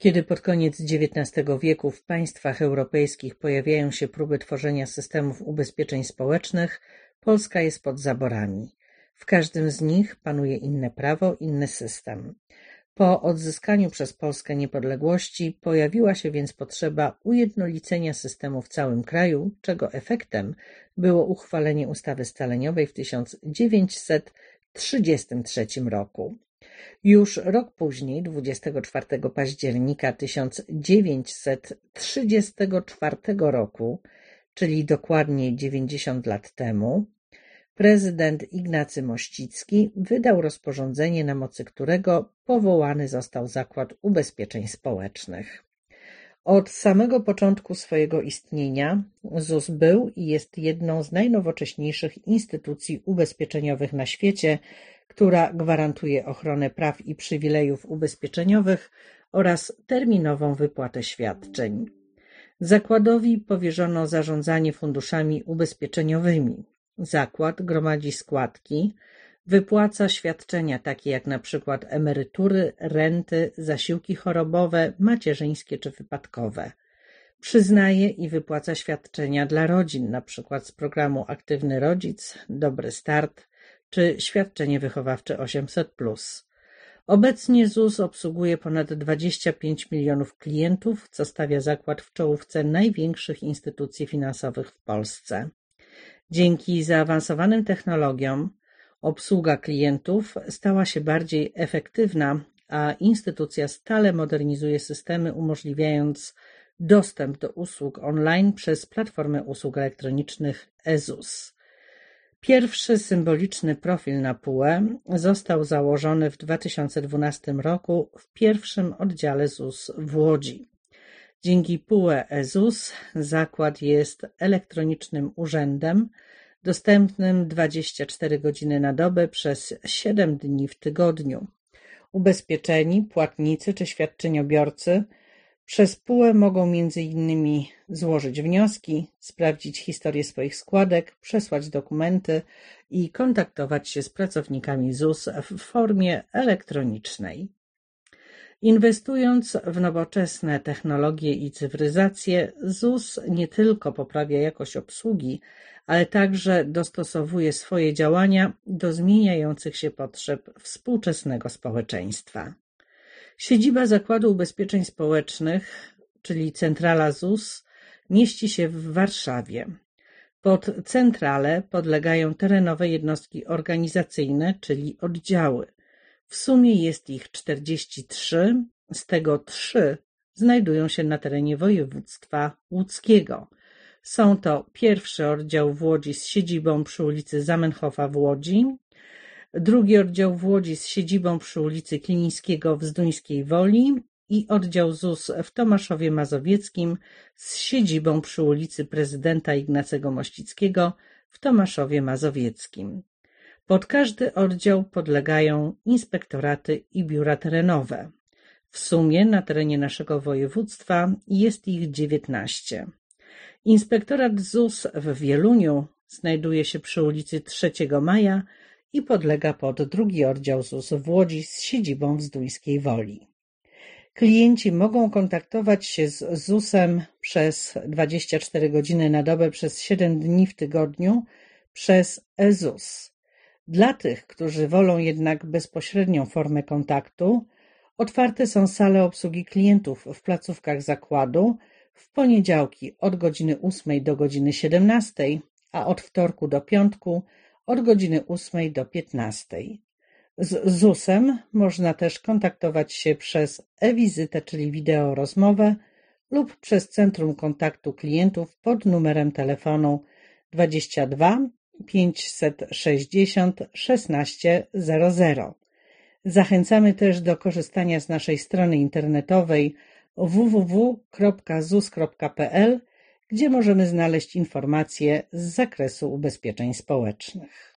Kiedy pod koniec XIX wieku w państwach europejskich pojawiają się próby tworzenia systemów ubezpieczeń społecznych, Polska jest pod zaborami. W każdym z nich panuje inne prawo, inny system. Po odzyskaniu przez Polskę niepodległości pojawiła się więc potrzeba ujednolicenia systemu w całym kraju, czego efektem było uchwalenie ustawy scaleniowej w 1933 roku. Już rok później, 24 października 1934 roku, czyli dokładnie 90 lat temu, prezydent Ignacy Mościcki wydał rozporządzenie, na mocy którego powołany został Zakład Ubezpieczeń Społecznych. Od samego początku swojego istnienia ZUS był i jest jedną z najnowocześniejszych instytucji ubezpieczeniowych na świecie, która gwarantuje ochronę praw i przywilejów ubezpieczeniowych oraz terminową wypłatę świadczeń. Zakładowi powierzono zarządzanie funduszami ubezpieczeniowymi. Zakład gromadzi składki, wypłaca świadczenia takie jak na przykład emerytury, renty, zasiłki chorobowe, macierzyńskie czy wypadkowe. Przyznaje i wypłaca świadczenia dla rodzin, na przykład z programu Aktywny Rodzic, Dobry Start czy świadczenie wychowawcze 800+. Obecnie ZUS obsługuje ponad 25 milionów klientów, co stawia zakład w czołówce największych instytucji finansowych w Polsce. Dzięki zaawansowanym technologiom obsługa klientów stała się bardziej efektywna, a instytucja stale modernizuje systemy, umożliwiając dostęp do usług online przez platformę usług elektronicznych eZUS. Pierwszy symboliczny profil na PUE został założony w 2012 roku w pierwszym oddziale ZUS w Łodzi. Dzięki PUE eZUS zakład jest elektronicznym urzędem dostępnym 24 godziny na dobę przez 7 dni w tygodniu. Ubezpieczeni, płatnicy czy świadczeniobiorcy przez PUE mogą m.in. złożyć wnioski, sprawdzić historię swoich składek, przesłać dokumenty i kontaktować się z pracownikami ZUS w formie elektronicznej. Inwestując w nowoczesne technologie i cyfryzację, ZUS nie tylko poprawia jakość obsługi, ale także dostosowuje swoje działania do zmieniających się potrzeb współczesnego społeczeństwa. Siedziba Zakładu Ubezpieczeń Społecznych, czyli centrala ZUS, mieści się w Warszawie. Pod centralę podlegają terenowe jednostki organizacyjne, czyli oddziały. W sumie jest ich 43, z tego 3 znajdują się na terenie województwa łódzkiego. Są to pierwszy oddział w Łodzi z siedzibą przy ulicy Zamenhofa w Łodzi, drugi oddział w Łodzi z siedzibą przy ulicy Kilińskiego w Zduńskiej Woli i oddział ZUS w Tomaszowie Mazowieckim z siedzibą przy ulicy Prezydenta Ignacego Mościckiego w Tomaszowie Mazowieckim. Pod każdy oddział podlegają inspektoraty i biura terenowe. W sumie na terenie naszego województwa jest ich 19. Inspektorat ZUS w Wieluniu znajduje się przy ulicy 3 Maja i podlega pod drugi oddział ZUS w Łodzi z siedzibą w Zduńskiej Woli. Klienci mogą kontaktować się z ZUS-em przez 24 godziny na dobę przez 7 dni w tygodniu przez eZUS. Dla tych, którzy wolą jednak bezpośrednią formę kontaktu, otwarte są sale obsługi klientów w placówkach zakładu w poniedziałki od godziny 8 do godziny 17, a od wtorku do piątku od godziny 8 do 15. Z ZUS-em można też kontaktować się przez e-wizytę, czyli wideorozmowę, lub przez Centrum Kontaktu Klientów pod numerem telefonu 22 560 1600. Zachęcamy też do korzystania z naszej strony internetowej www.zus.pl, gdzie możemy znaleźć informacje z zakresu ubezpieczeń społecznych.